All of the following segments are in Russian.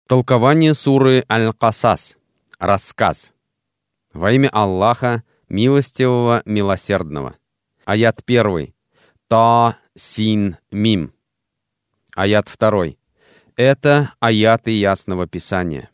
Толкование суры Аль-Касас. Рассказ. Во имя Аллаха, милостивого, милосердного. Аят 1. Та-син-мим. Аят 2. Это аяты Ясного Писания.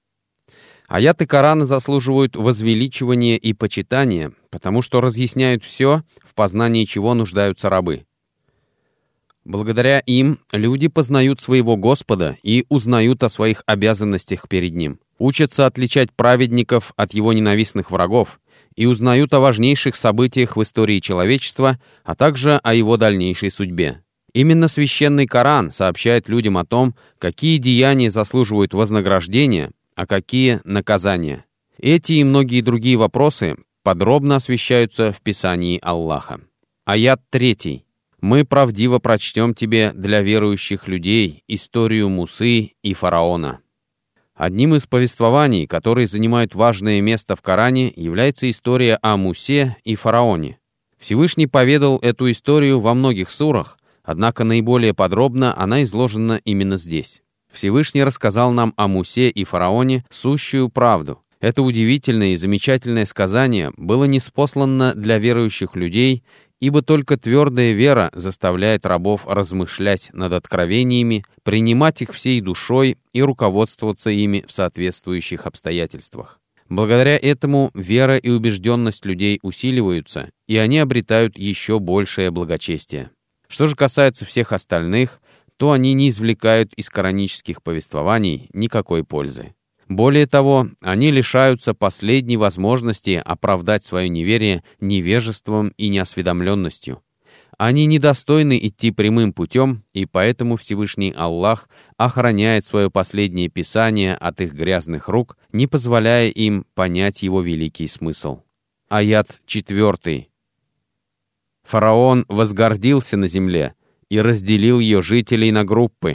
Аяты Корана заслуживают возвеличивания и почитания, потому что разъясняют все, в познании чего нуждаются рабы. Благодаря им люди познают своего Господа и узнают о своих обязанностях перед Ним, учатся отличать праведников от его ненавистных врагов и узнают о важнейших событиях в истории человечества, а также о его дальнейшей судьбе. Именно Священный Коран сообщает людям о том, какие деяния заслуживают вознаграждения, а какие — наказания. Эти и многие другие вопросы подробно освещаются в Писании Аллаха. Аят 3. Мы правдиво прочтем тебе для верующих людей историю Мусы и фараона. Одним из повествований, которые занимают важное место в Коране, является история о Мусе и фараоне. Всевышний поведал эту историю во многих сурах, однако наиболее подробно она изложена именно здесь. Всевышний рассказал нам о Мусе и фараоне сущую правду. Это удивительное и замечательное сказание было ниспослано для верующих людей, ибо только твердая вера заставляет рабов размышлять над откровениями, принимать их всей душой и руководствоваться ими в соответствующих обстоятельствах. Благодаря этому вера и убежденность людей усиливаются, и они обретают еще большее благочестие. Что же касается всех остальных, то они не извлекают из коранических повествований никакой пользы. Более того, они лишаются последней возможности оправдать свое неверие невежеством и неосведомленностью. Они недостойны идти прямым путем, и поэтому Всевышний Аллах охраняет свое последнее писание от их грязных рук, не позволяя им понять его великий смысл. Аят 4. Фараон возгордился на земле и разделил ее жителей на группы.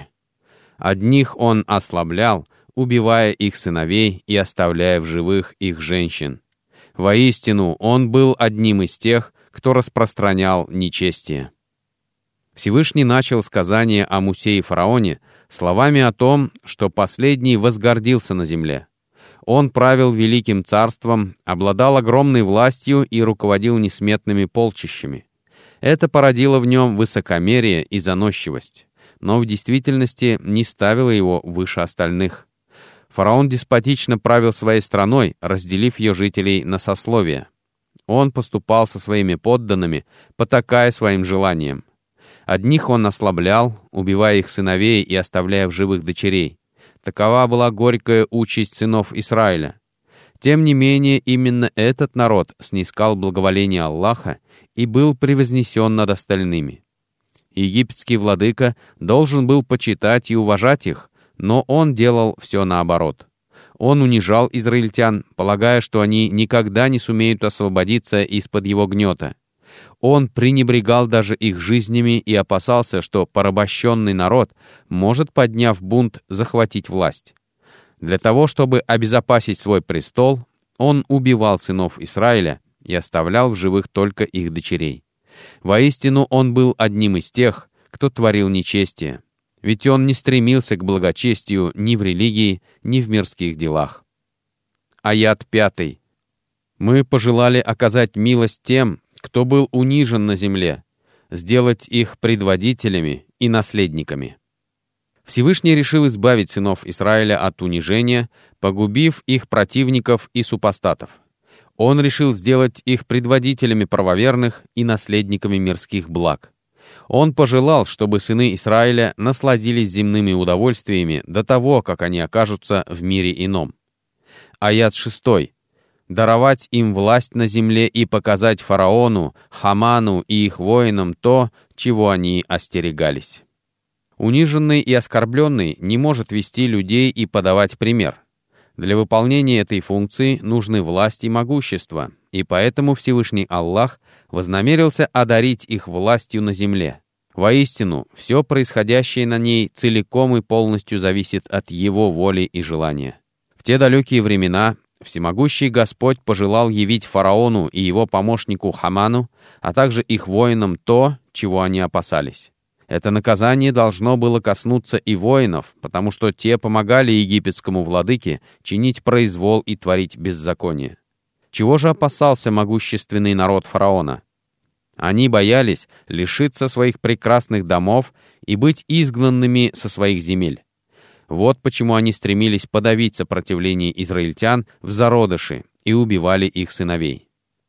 Одних он ослаблял, убивая их сыновей и оставляя в живых их женщин. Воистину, он был одним из тех, кто распространял нечестие. Всевышний начал сказание о Мусе и фараоне словами о том, что последний возгордился на земле. Он правил великим царством, обладал огромной властью и руководил несметными полчищами. Это породило в нем высокомерие и заносчивость, но в действительности не ставило его выше остальных. Фараон деспотично правил своей страной, разделив ее жителей на сословия. Он поступал со своими подданными, потакая своим желаниям. Одних он ослаблял, убивая их сыновей и оставляя в живых дочерей. Такова была горькая участь сынов Израиля. Тем не менее, именно этот народ снискал благоволение Аллаха и был превознесен над остальными. Египетский владыка должен был почитать и уважать их, но он делал все наоборот. Он унижал израильтян, полагая, что они никогда не сумеют освободиться из-под его гнета. Он пренебрегал даже их жизнями и опасался, что порабощенный народ может, подняв бунт, захватить власть. Для того, чтобы обезопасить свой престол, он убивал сынов Израиля и оставлял в живых только их дочерей. Воистину, он был одним из тех, кто творил нечестие. Ведь он не стремился к благочестию ни в религии, ни в мирских делах. Аят 5. Мы пожелали оказать милость тем, кто был унижен на земле, сделать их предводителями и наследниками. Всевышний решил избавить сынов Израиля от унижения, погубив их противников и супостатов. Он решил сделать их предводителями правоверных и наследниками мирских благ. Он пожелал, чтобы сыны Израиля насладились земными удовольствиями до того, как они окажутся в мире ином. Аят 6. Даровать им власть на земле и показать фараону, Хаману и их воинам то, чего они остерегались. Униженный и оскорбленный не может вести людей и подавать пример. Для выполнения этой функции нужны власть и могущество, и поэтому Всевышний Аллах вознамерился одарить их властью на земле. Воистину, все происходящее на ней целиком и полностью зависит от Его воли и желания. В те далекие времена всемогущий Господь пожелал явить фараону и его помощнику Хаману, а также их воинам то, чего они опасались. Это наказание должно было коснуться и воинов, потому что те помогали египетскому владыке чинить произвол и творить беззаконие. Чего же опасался могущественный народ фараона? Они боялись лишиться своих прекрасных домов и быть изгнанными со своих земель. Вот почему они стремились подавить сопротивление израильтян в зародыши и убивали их сыновей.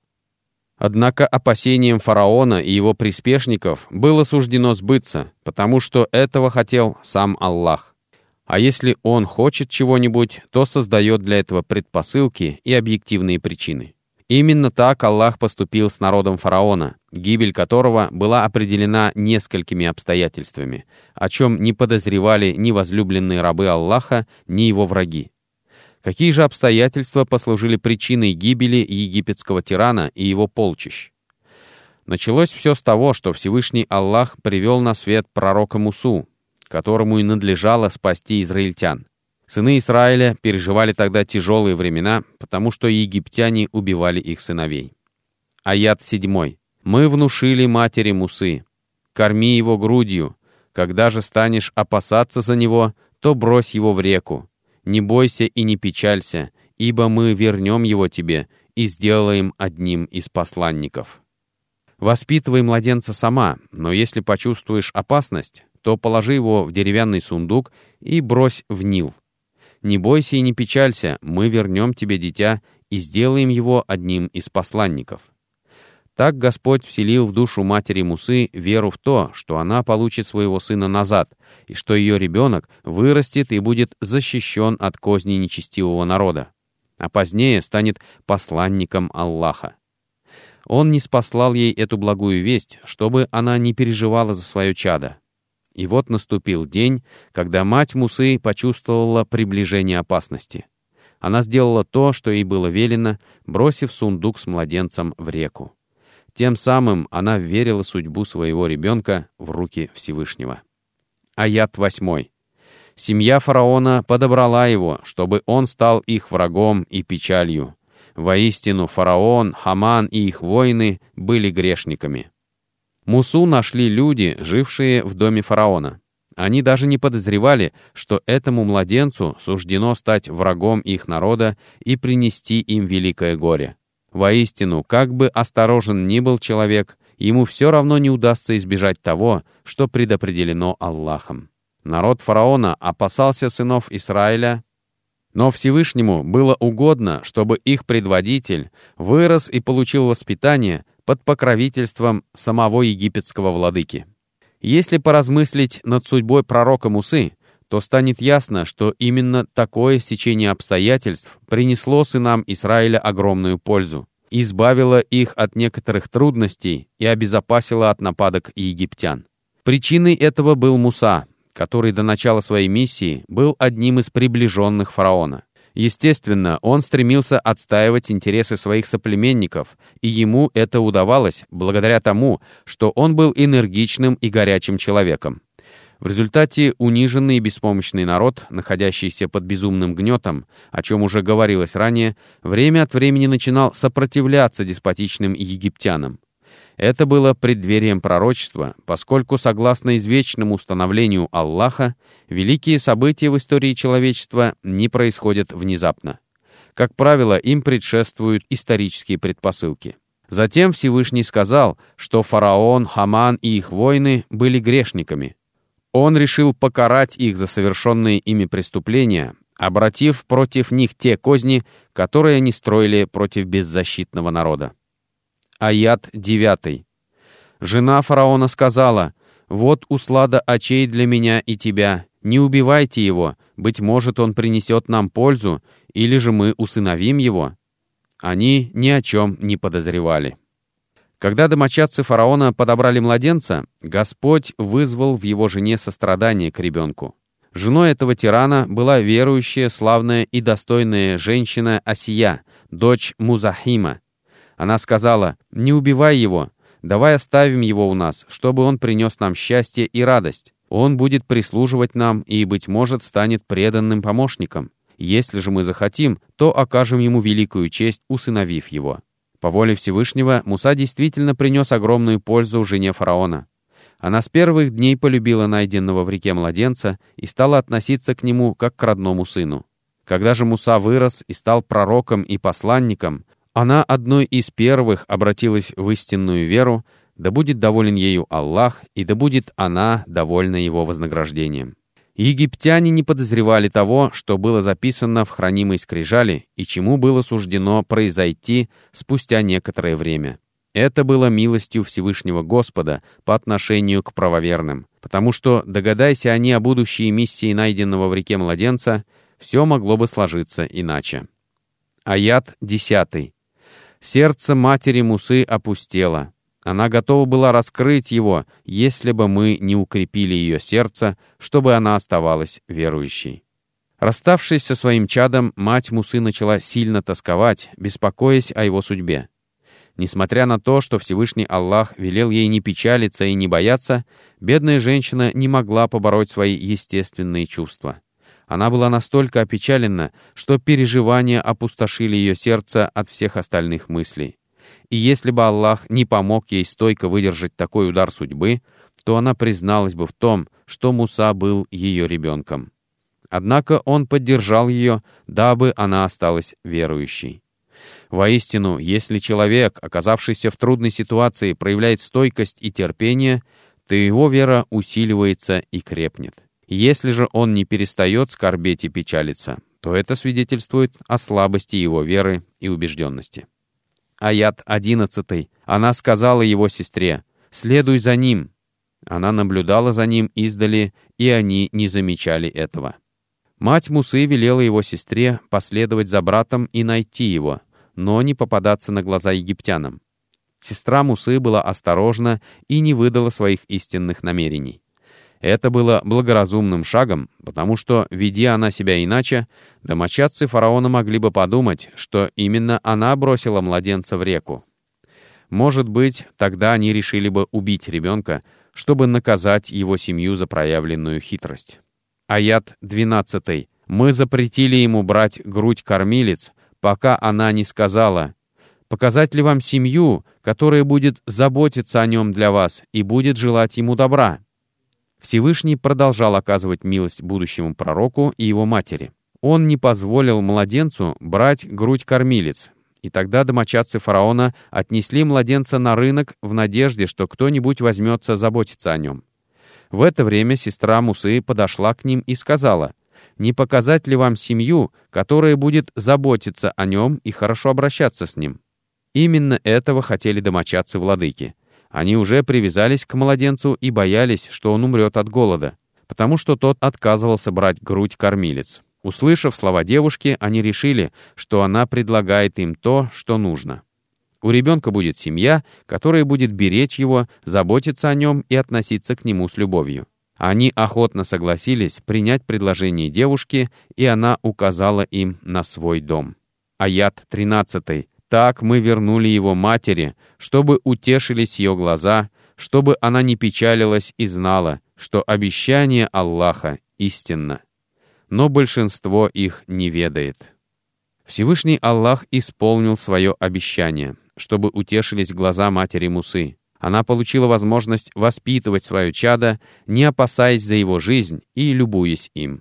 Однако опасениям фараона и его приспешников было суждено сбыться, потому что этого хотел сам Аллах. А если Он хочет чего-нибудь, то создает для этого предпосылки и объективные причины. Именно так Аллах поступил с народом фараона, гибель которого была определена несколькими обстоятельствами, о чем не подозревали ни возлюбленные рабы Аллаха, ни его враги. Какие же обстоятельства послужили причиной гибели египетского тирана и его полчищ? Началось все с того, что Всевышний Аллах привел на свет пророка Мусу, которому и надлежало спасти израильтян. Сыны Израиля переживали тогда тяжелые времена, потому что египтяне убивали их сыновей. Аят 7. «Мы внушили матери Мусы: корми его грудью, когда же станешь опасаться за него, то брось его в реку. Не бойся и не печалься, ибо мы вернем его тебе и сделаем одним из посланников». Воспитывай младенца сама, но если почувствуешь опасность, то положи его в деревянный сундук и брось в Нил. Не бойся и не печалься, мы вернем тебе дитя и сделаем его одним из посланников. Так Господь вселил в душу матери Мусы веру в то, что она получит своего сына назад, и что ее ребенок вырастет и будет защищен от козни нечестивого народа, а позднее станет посланником Аллаха. Он ниспослал ей эту благую весть, чтобы она не переживала за свое чадо. И вот наступил день, когда мать Мусы почувствовала приближение опасности. Она сделала то, что ей было велено, бросив сундук с младенцем в реку. Тем самым она вверила судьбу своего ребенка в руки Всевышнего. Аят 8. Семья фараона подобрала его, чтобы он стал их врагом и печалью. Воистину, фараон, Хаман и их воины были грешниками. Мусу нашли люди, жившие в доме фараона. Они даже не подозревали, что этому младенцу суждено стать врагом их народа и принести им великое горе. Воистину, как бы осторожен ни был человек, ему все равно не удастся избежать того, что предопределено Аллахом. Народ фараона опасался сынов Израиля, но Всевышнему было угодно, чтобы их предводитель вырос и получил воспитание под покровительством самого египетского владыки. Если поразмыслить над судьбой пророка Мусы, то станет ясно, что именно такое стечение обстоятельств принесло сынам Израиля огромную пользу, избавило их от некоторых трудностей и обезопасило от нападок египтян. Причиной этого был Муса, который до начала своей миссии был одним из приближенных фараона. Естественно, он стремился отстаивать интересы своих соплеменников, и ему это удавалось благодаря тому, что он был энергичным и горячим человеком. В результате униженный и беспомощный народ, находящийся под безумным гнетом, о чем уже говорилось ранее, время от времени начинал сопротивляться деспотичным египтянам. Это было преддверием пророчества, поскольку, согласно извечному установлению Аллаха, великие события в истории человечества не происходят внезапно. Как правило, им предшествуют исторические предпосылки. Затем Всевышний сказал, что фараон, Хаман и их воины были грешниками. Он решил покарать их за совершенные ими преступления, обратив против них те козни, которые они строили против беззащитного народа. Аят 9. Жена фараона сказала: «Вот услада очей для меня и тебя, не убивайте его, быть может, он принесет нам пользу, или же мы усыновим его». Они ни о чем не подозревали. Когда домочадцы фараона подобрали младенца, Господь вызвал в его жене сострадание к ребенку. Женой этого тирана была верующая, славная и достойная женщина Асия, дочь Музахима. Она сказала: «Не убивай его, давай оставим его у нас, чтобы он принес нам счастье и радость. Он будет прислуживать нам и, быть может, станет преданным помощником. Если же мы захотим, то окажем ему великую честь, усыновив его». По воле Всевышнего Муса действительно принес огромную пользу жене фараона. Она с первых дней полюбила найденного в реке младенца и стала относиться к нему как к родному сыну. Когда же Муса вырос и стал пророком и посланником, она одной из первых обратилась в истинную веру, да будет доволен ею Аллах, и да будет она довольна его вознаграждением. Египтяне не подозревали того, что было записано в хранимой скрижали и чему было суждено произойти спустя некоторое время. Это было милостью Всевышнего Господа по отношению к правоверным, потому что, догадайся они о будущей миссии найденного в реке младенца, все могло бы сложиться иначе. Аят 10. «Сердце матери Мусы опустело. Она готова была раскрыть его, если бы мы не укрепили ее сердце, чтобы она оставалась верующей». Расставшись со своим чадом, мать Мусы начала сильно тосковать, беспокоясь о его судьбе. Несмотря на то, что Всевышний Аллах велел ей не печалиться и не бояться, бедная женщина не могла побороть свои естественные чувства. Она была настолько опечалена, что переживания опустошили ее сердце от всех остальных мыслей. И если бы Аллах не помог ей стойко выдержать такой удар судьбы, то она призналась бы в том, что Муса был ее ребенком. Однако он поддержал ее, дабы она осталась верующей. Воистину, если человек, оказавшийся в трудной ситуации, проявляет стойкость и терпение, то его вера усиливается и крепнет. Если же он не перестает скорбеть и печалиться, то это свидетельствует о слабости его веры и убежденности. Аят 11. Она сказала его сестре: «Следуй за ним». Она наблюдала за ним издали, и они не замечали этого. Мать Мусы велела его сестре последовать за братом и найти его, но не попадаться на глаза египтянам. Сестра Мусы была осторожна и не выдала своих истинных намерений. Это было благоразумным шагом, потому что, веди она себя иначе, домочадцы фараона могли бы подумать, что именно она бросила младенца в реку. Может быть, тогда они решили бы убить ребенка, чтобы наказать его семью за проявленную хитрость. Аят 12. «Мы запретили ему брать грудь кормилец, пока она не сказала: показать ли вам семью, которая будет заботиться о нем для вас и будет желать ему добра?» Всевышний продолжал оказывать милость будущему пророку и его матери. Он не позволил младенцу брать грудь кормилец, и тогда домочадцы фараона отнесли младенца на рынок в надежде, что кто-нибудь возьмется заботиться о нем. В это время сестра Мусы подошла к ним и сказала: «Не показать ли вам семью, которая будет заботиться о нем и хорошо обращаться с ним?» Именно этого хотели домочадцы владыки. Они уже привязались к младенцу и боялись, что он умрет от голода, потому что тот отказывался брать грудь кормилец. Услышав слова девушки, они решили, что она предлагает им то, что нужно. У ребенка будет семья, которая будет беречь его, заботиться о нем и относиться к нему с любовью. Они охотно согласились принять предложение девушки, и она указала им на свой дом. Аят 13. «Так мы вернули его матери, чтобы утешились ее глаза, чтобы она не печалилась и знала, что обещание Аллаха истинно. Но большинство их не ведает». Всевышний Аллах исполнил свое обещание, чтобы утешились глаза матери Мусы. Она получила возможность воспитывать свое чадо, не опасаясь за его жизнь и любуясь им.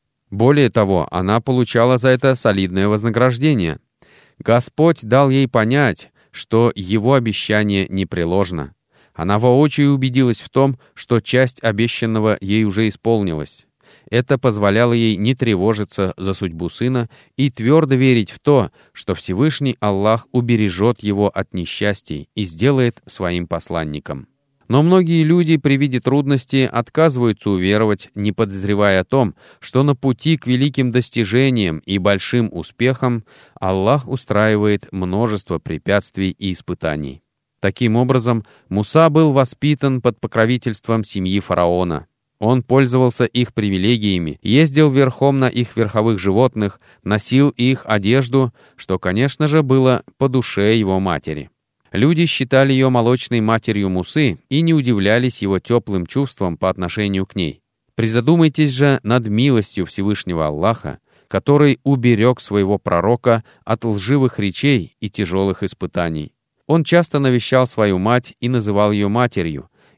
Более того, она получала за это солидное вознаграждение. Господь дал ей понять, что его обещание непреложно. Она воочию убедилась в том, что часть обещанного ей уже исполнилась. Это позволяло ей не тревожиться за судьбу сына и твердо верить в то, что Всевышний Аллах убережет его от несчастий и сделает своим посланником. Но многие люди при виде трудностей отказываются уверовать, не подозревая о том, что на пути к великим достижениям и большим успехам Аллах устраивает множество препятствий и испытаний. Таким образом, Муса был воспитан под покровительством семьи фараона. Он пользовался их привилегиями, ездил верхом на их верховых животных, носил их одежду, что, конечно же, было по душе его матери. Люди считали ее молочной матерью Мусы и не удивлялись его теплым чувствам по отношению к ней. Призадумайтесь же над милостью Всевышнего Аллаха, который уберег своего пророка от лживых речей и тяжелых испытаний. Он часто навещал свою мать и называл ее матерью,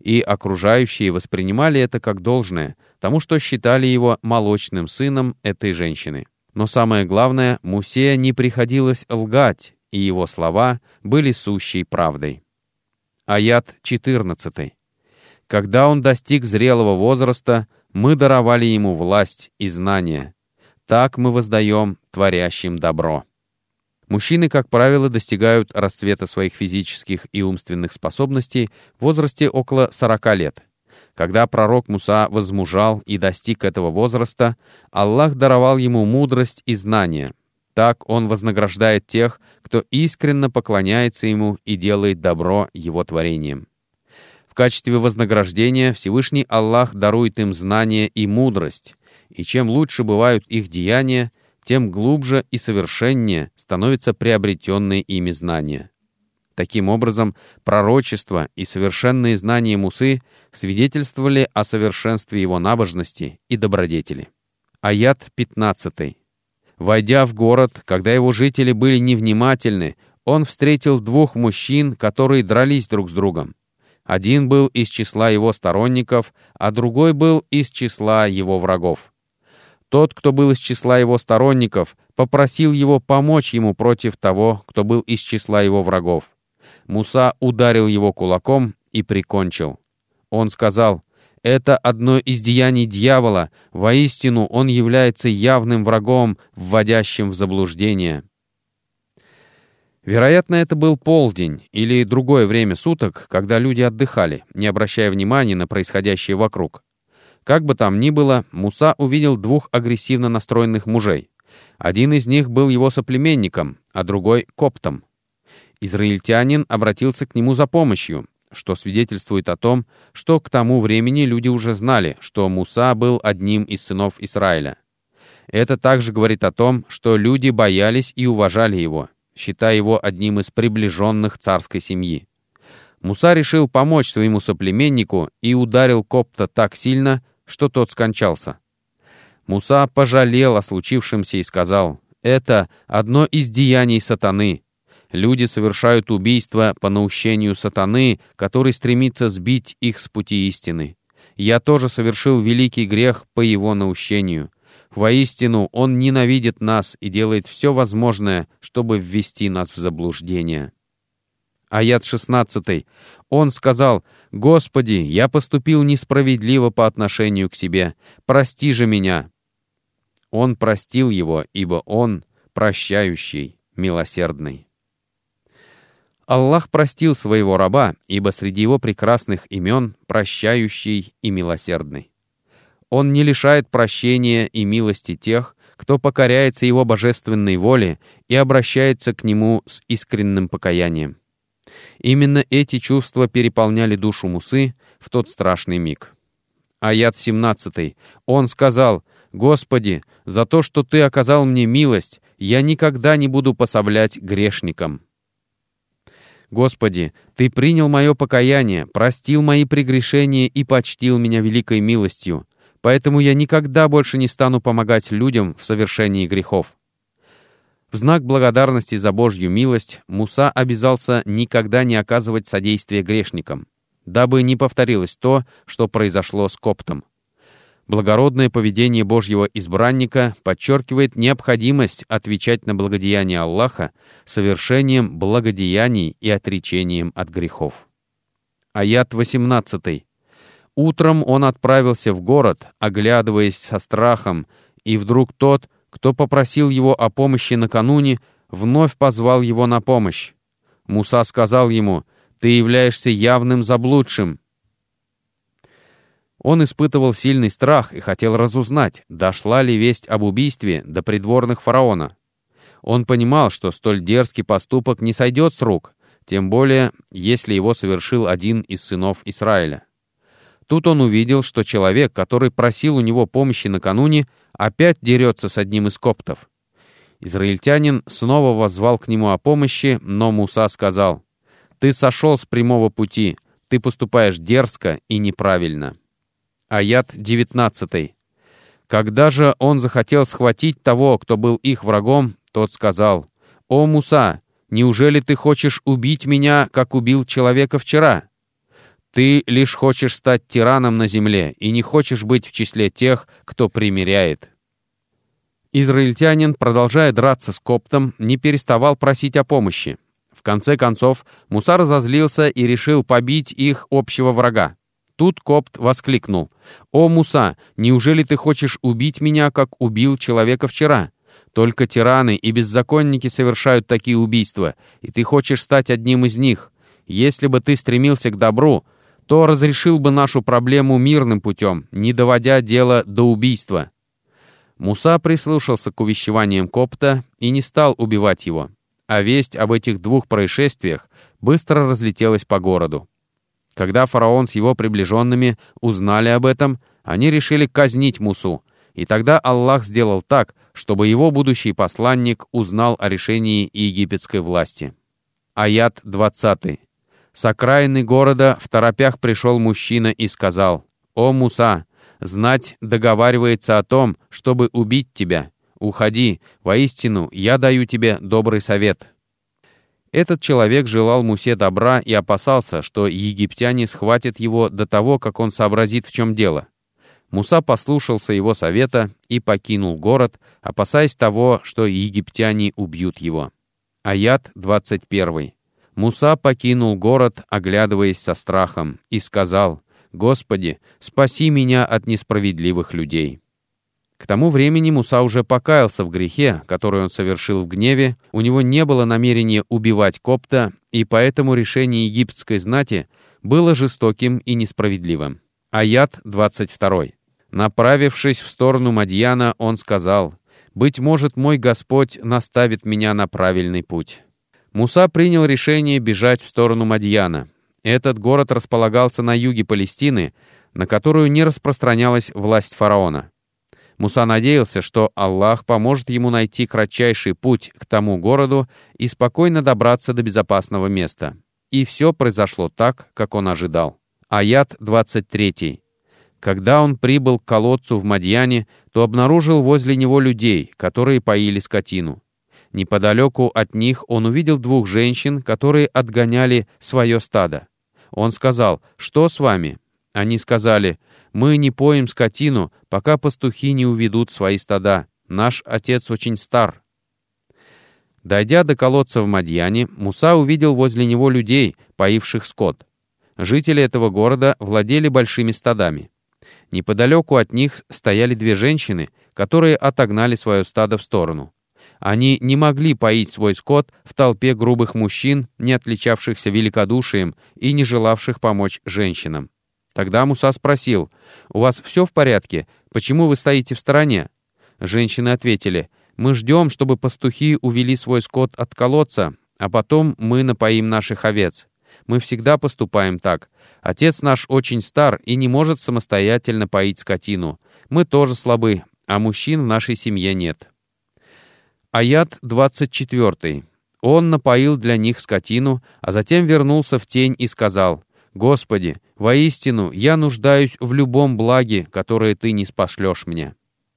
и окружающие воспринимали это как должное, потому что считали его молочным сыном этой женщины. Но самое главное, Мусе не приходилось лгать, и его слова были сущей правдой. Аят 14. «Когда он достиг зрелого возраста, мы даровали ему власть и знания. Так мы воздаем творящим добро». Мужчины, как правило, достигают расцвета своих физических и умственных способностей в возрасте около 40 лет. Когда пророк Муса возмужал и достиг этого возраста, Аллах даровал ему мудрость и знания. Так он вознаграждает тех, кто искренне поклоняется ему и делает добро его творением. В качестве вознаграждения Всевышний Аллах дарует им знания и мудрость, и чем лучше бывают их деяния, тем глубже и совершеннее становятся приобретенные ими знания. Таким образом, пророчество и совершенные знания Мусы свидетельствовали о совершенстве его набожности и добродетели. Аят 15. «Войдя в город, когда его жители были невнимательны, он встретил двух мужчин, которые дрались друг с другом. Один был из числа его сторонников, а другой был из числа его врагов. Тот, кто был из числа его сторонников, попросил его помочь ему против того, кто был из числа его врагов. Муса ударил его кулаком и прикончил. Он сказал: «Это одно из деяний дьявола, воистину он является явным врагом, вводящим в заблуждение». Вероятно, это был полдень или другое время суток, когда люди отдыхали, не обращая внимания на происходящее вокруг. Как бы там ни было, Муса увидел двух агрессивно настроенных мужей. Один из них был его соплеменником, а другой — коптом. Израильтянин обратился к нему за помощью, что свидетельствует о том, что к тому времени люди уже знали, что Муса был одним из сынов Израиля. Это также говорит о том, что люди боялись и уважали его, считая его одним из приближенных царской семьи. Муса решил помочь своему соплеменнику и ударил копта так сильно, что тот скончался. Муса пожалел о случившемся и сказал: «Это одно из деяний сатаны. Люди совершают убийство по наущению сатаны, который стремится сбить их с пути истины. Я тоже совершил великий грех по его наущению. Воистину, он ненавидит нас и делает все возможное, чтобы ввести нас в заблуждение». Аят 16. Он сказал: «Господи, я поступил несправедливо по отношению к себе. Прости же меня». Он простил его, ибо он прощающий, милосердный. Аллах простил своего раба, ибо среди его прекрасных имен прощающий и милосердный. Он не лишает прощения и милости тех, кто покоряется его божественной воле и обращается к нему с искренним покаянием. Именно эти чувства переполняли душу Мусы в тот страшный миг. Аят 17. Он сказал: «Господи, за то, что Ты оказал мне милость, я никогда не буду пособлять грешникам». Господи, Ты принял мое покаяние, простил мои прегрешения и почтил меня великой милостью, поэтому я никогда больше не стану помогать людям в совершении грехов. В знак благодарности за Божью милость Муса обязался никогда не оказывать содействие грешникам, дабы не повторилось то, что произошло с коптом. Благородное поведение Божьего избранника подчеркивает необходимость отвечать на благодеяние Аллаха совершением благодеяний и отречением от грехов. Аят 18. Утром он отправился в город, оглядываясь со страхом, и вдруг тот, кто попросил его о помощи накануне, вновь позвал его на помощь. Муса сказал ему: «Ты являешься явным заблудшим». Он испытывал сильный страх и хотел разузнать, дошла ли весть об убийстве до придворных фараона. Он понимал, что столь дерзкий поступок не сойдет с рук, тем более, если его совершил один из сынов Израиля. Тут он увидел, что человек, который просил у него помощи накануне, опять дерется с одним из коптов. Израильтянин снова воззвал к нему о помощи, но Муса сказал: «Ты сошел с прямого пути, ты поступаешь дерзко и неправильно». Аят 19. Когда же он захотел схватить того, кто был их врагом, тот сказал: «О, Муса, неужели ты хочешь убить меня, как убил человека вчера?» Ты лишь хочешь стать тираном на земле и не хочешь быть в числе тех, кто примиряет». Израильтянин, продолжая драться с коптом, не переставал просить о помощи. В конце концов, Муса разозлился и решил побить их общего врага. Тут копт воскликнул: «О, Муса, неужели ты хочешь убить меня, как убил человека вчера? Только тираны и беззаконники совершают такие убийства, и ты хочешь стать одним из них. Если бы ты стремился к добру, то разрешил бы нашу проблему мирным путем, не доводя дело до убийства». Муса прислушался к увещеваниям копта и не стал убивать его, а весть об этих двух происшествиях быстро разлетелась по городу. Когда фараон с его приближенными узнали об этом, они решили казнить Мусу, и тогда Аллах сделал так, чтобы его будущий посланник узнал о решении египетской власти. Аят 20. С окраины города второпях пришел мужчина и сказал: «О, Муса, знать договаривается о том, чтобы убить тебя. Уходи, воистину, я даю тебе добрый совет». Этот человек желал Мусе добра и опасался, что египтяне схватят его до того, как он сообразит, в чем дело. Муса послушался его совета и покинул город, опасаясь того, что египтяне убьют его. Аят 21. Муса покинул город, оглядываясь со страхом, и сказал: «Господи, спаси меня от несправедливых людей». К тому времени Муса уже покаялся в грехе, который он совершил в гневе, у него не было намерения убивать копта, и поэтому решение египетской знати было жестоким и несправедливым. Аят 22. Направившись в сторону Мадьяна, он сказал: «Быть может, мой Господь наставит меня на правильный путь». Муса принял решение бежать в сторону Мадьяна. Этот город располагался на юге Палестины, на которую не распространялась власть фараона. Муса надеялся, что Аллах поможет ему найти кратчайший путь к тому городу и спокойно добраться до безопасного места. И все произошло так, как он ожидал. Аят 23. Когда он прибыл к колодцу в Мадьяне, то обнаружил возле него людей, которые поили скотину. Неподалеку от них он увидел двух женщин, которые отгоняли свое стадо. Он сказал: «Что с вами?» Они сказали: «Мы не поим скотину, пока пастухи не уведут свои стада. Наш отец очень стар». Дойдя до колодца в Мадьяне, Муса увидел возле него людей, поивших скот. Жители этого города владели большими стадами. Неподалеку от них стояли две женщины, которые отогнали свое стадо в сторону. Они не могли поить свой скот в толпе грубых мужчин, не отличавшихся великодушием и не желавших помочь женщинам. Тогда Муса спросил: «У вас все в порядке? Почему вы стоите в стороне?» Женщины ответили: «Мы ждем, чтобы пастухи увели свой скот от колодца, а потом мы напоим наших овец. Мы всегда поступаем так. Отец наш очень стар и не может самостоятельно поить скотину. Мы тоже слабы, а мужчин в нашей семье нет». Аят 24. Он напоил для них скотину, а затем вернулся в тень и сказал: «Господи, воистину, я нуждаюсь в любом благе, которое Ты ниспошлешь мне».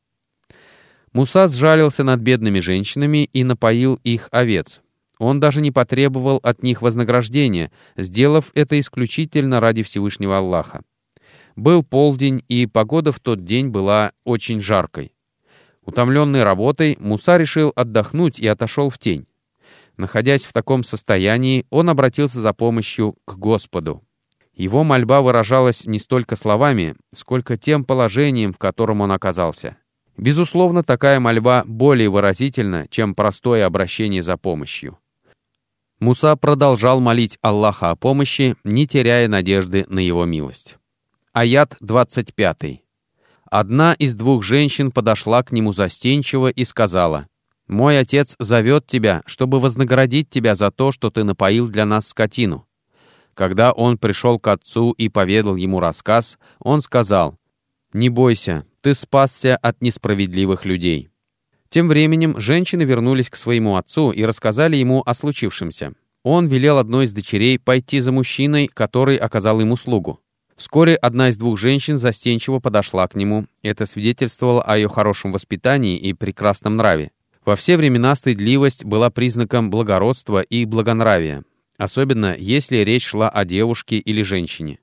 Муса сжалился над бедными женщинами и напоил их овец. Он даже не потребовал от них вознаграждения, сделав это исключительно ради Всевышнего Аллаха. Был полдень, и погода в тот день была очень жаркой. Утомленный работой, Муса решил отдохнуть и отошел в тень. Находясь в таком состоянии, он обратился за помощью к Господу. Его мольба выражалась не столько словами, сколько тем положением, в котором он оказался. Безусловно, такая мольба более выразительна, чем простое обращение за помощью. Муса продолжал молить Аллаха о помощи, не теряя надежды на его милость. Аят 25. Одна из двух женщин подошла к нему застенчиво и сказала: «Мой отец зовет тебя, чтобы вознаградить тебя за то, что ты напоил для нас скотину». Когда он пришел к отцу и поведал ему рассказ, он сказал: «Не бойся, ты спасся от несправедливых людей». Тем временем женщины вернулись к своему отцу и рассказали ему о случившемся. Он велел одной из дочерей пойти за мужчиной, который оказал ему услугу. Вскоре одна из двух женщин застенчиво подошла к нему. Это свидетельствовало о ее хорошем воспитании и прекрасном нраве. Во все времена стыдливость была признаком благородства и благонравия, особенно если речь шла о девушке или женщине.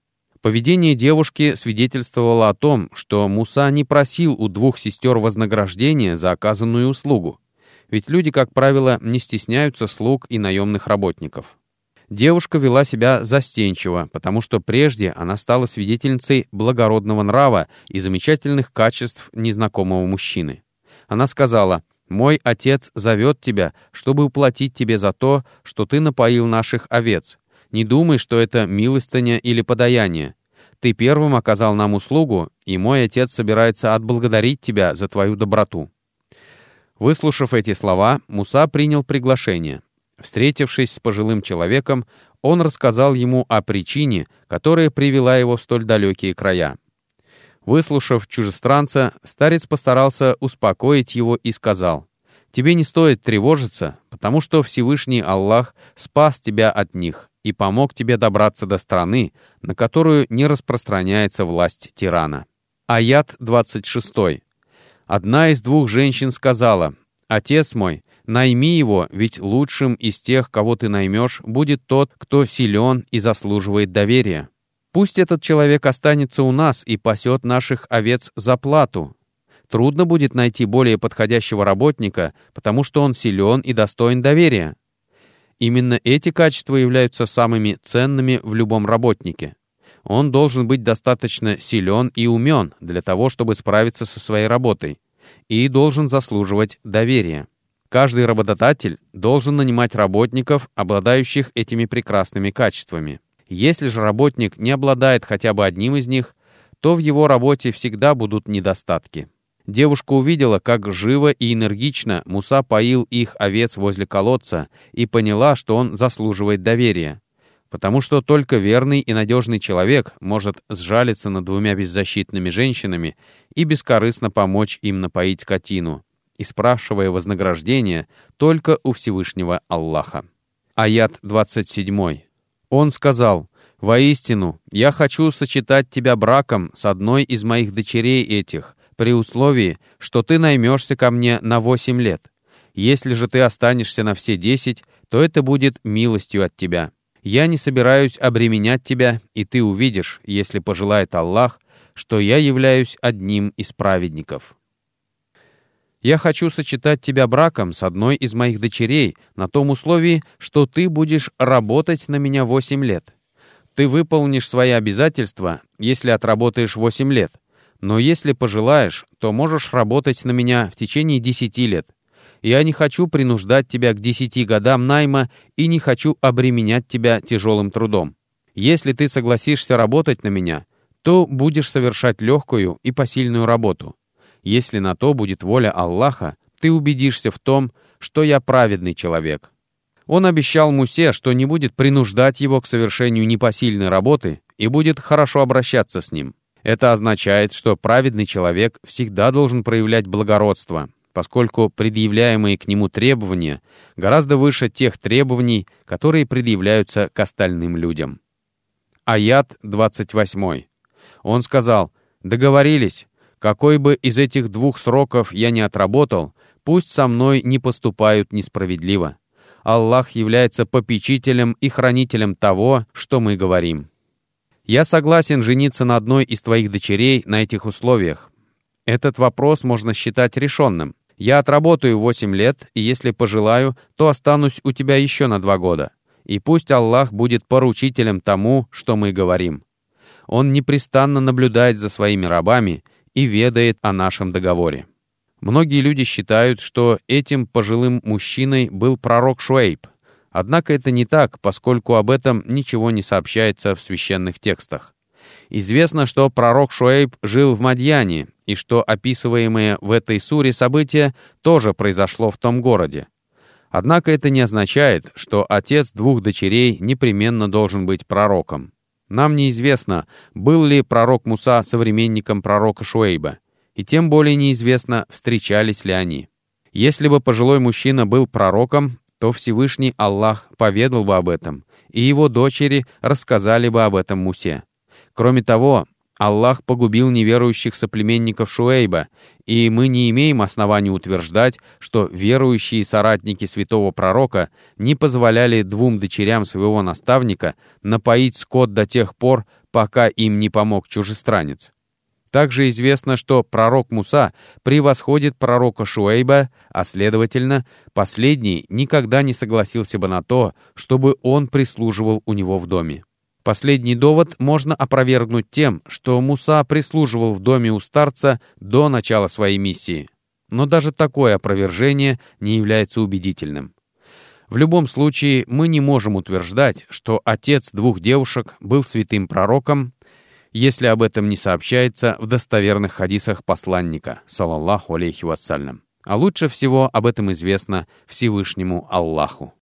Поведение девушки свидетельствовало о том, что Муса не просил у двух сестер вознаграждения за оказанную услугу, ведь люди, как правило, не стесняются слуг и наемных работников. Девушка вела себя застенчиво, потому что прежде она стала свидетельницей благородного нрава и замечательных качеств незнакомого мужчины. Она сказала: «Мой отец зовет тебя, чтобы уплатить тебе за то, что ты напоил наших овец. Не думай, что это милостыня или подаяние. Ты первым оказал нам услугу, и мой отец собирается отблагодарить тебя за твою доброту». Выслушав эти слова, Муса принял приглашение. Встретившись с пожилым человеком, он рассказал ему о причине, которая привела его в столь далекие края. Выслушав чужестранца, старец постарался успокоить его и сказал: «Тебе не стоит тревожиться, потому что Всевышний Аллах спас тебя от них и помог тебе добраться до страны, на которую не распространяется власть тирана». Аят 26. Одна из двух женщин сказала: «Отец мой, найми его, ведь лучшим из тех, кого ты наймешь, будет тот, кто силен и заслуживает доверия. Пусть этот человек останется у нас и пасет наших овец за плату. Трудно будет найти более подходящего работника, потому что он силен и достоин доверия». Именно эти качества являются самыми ценными в любом работнике. Он должен быть достаточно силен и умен для того, чтобы справиться со своей работой, и должен заслуживать доверия. Каждый работодатель должен нанимать работников, обладающих этими прекрасными качествами. Если же работник не обладает хотя бы одним из них, то в его работе всегда будут недостатки. Девушка увидела, как живо и энергично Муса поил их овец возле колодца, и поняла, что он заслуживает доверия, потому что только верный и надежный человек может сжалиться над двумя беззащитными женщинами и бескорыстно помочь им напоить скотину, и спрашивая вознаграждение только у Всевышнего Аллаха. Аят 27. Он сказал: «Воистину, я хочу сочетать тебя браком с одной из моих дочерей этих, при условии, что ты наймешься ко мне на 8 лет. Если же ты останешься на все 10, то это будет милостью от тебя. Я не собираюсь обременять тебя, и ты увидишь, если пожелает Аллах, что я являюсь одним из праведников. Я хочу сочетать тебя браком с одной из моих дочерей на том условии, что ты будешь работать на меня 8 лет. Ты выполнишь свои обязательства, если отработаешь 8 лет. Но если пожелаешь, то можешь работать на меня в течение 10 лет. Я не хочу принуждать тебя к 10 годам найма и не хочу обременять тебя тяжелым трудом. Если ты согласишься работать на меня, то будешь совершать легкую и посильную работу. Если на то будет воля Аллаха, ты убедишься в том, что я праведный человек». Он обещал Мусе, что не будет принуждать его к совершению непосильной работы и будет хорошо обращаться с ним. Это означает, что праведный человек всегда должен проявлять благородство, поскольку предъявляемые к нему требования гораздо выше тех требований, которые предъявляются к остальным людям. Аят 28. Он сказал: «Договорились, какой бы из этих двух сроков я не отработал, пусть со мной не поступают несправедливо. Аллах является попечителем и хранителем того, что мы говорим. Я согласен жениться на одной из твоих дочерей на этих условиях. Этот вопрос можно считать решенным. Я отработаю 8 лет, и если пожелаю, то останусь у тебя еще на 2 года. И пусть Аллах будет поручителем тому, что мы говорим. Он непрестанно наблюдает за своими рабами и ведает о нашем договоре». Многие люди считают, что этим пожилым мужчиной был пророк Шуэйб. Однако это не так, поскольку об этом ничего не сообщается в священных текстах. Известно, что пророк Шуэйб жил в Мадьяне, и что описываемое в этой суре событие тоже произошло в том городе. Однако это не означает, что отец 2 дочерей непременно должен быть пророком. Нам неизвестно, был ли пророк Муса современником пророка Шуэйба, и тем более неизвестно, встречались ли они. Если бы пожилой мужчина был пророком, то Всевышний Аллах поведал бы об этом, и его дочери рассказали бы об этом Мусе. Кроме того, Аллах погубил неверующих соплеменников Шуэйба, и мы не имеем оснований утверждать, что верующие соратники святого пророка не позволяли 2 дочерям своего наставника напоить скот до тех пор, пока им не помог чужестранец. Также известно, что пророк Муса превосходит пророка Шуэйба, а следовательно, последний никогда не согласился бы на то, чтобы он прислуживал у него в доме. Последний довод можно опровергнуть тем, что Муса прислуживал в доме у старца до начала своей миссии. Но даже такое опровержение не является убедительным. В любом случае, мы не можем утверждать, что отец двух девушек был святым пророком, если об этом не сообщается в достоверных хадисах посланника, саллаллаху алейхи вассалям. А лучше всего об этом известно Всевышнему Аллаху.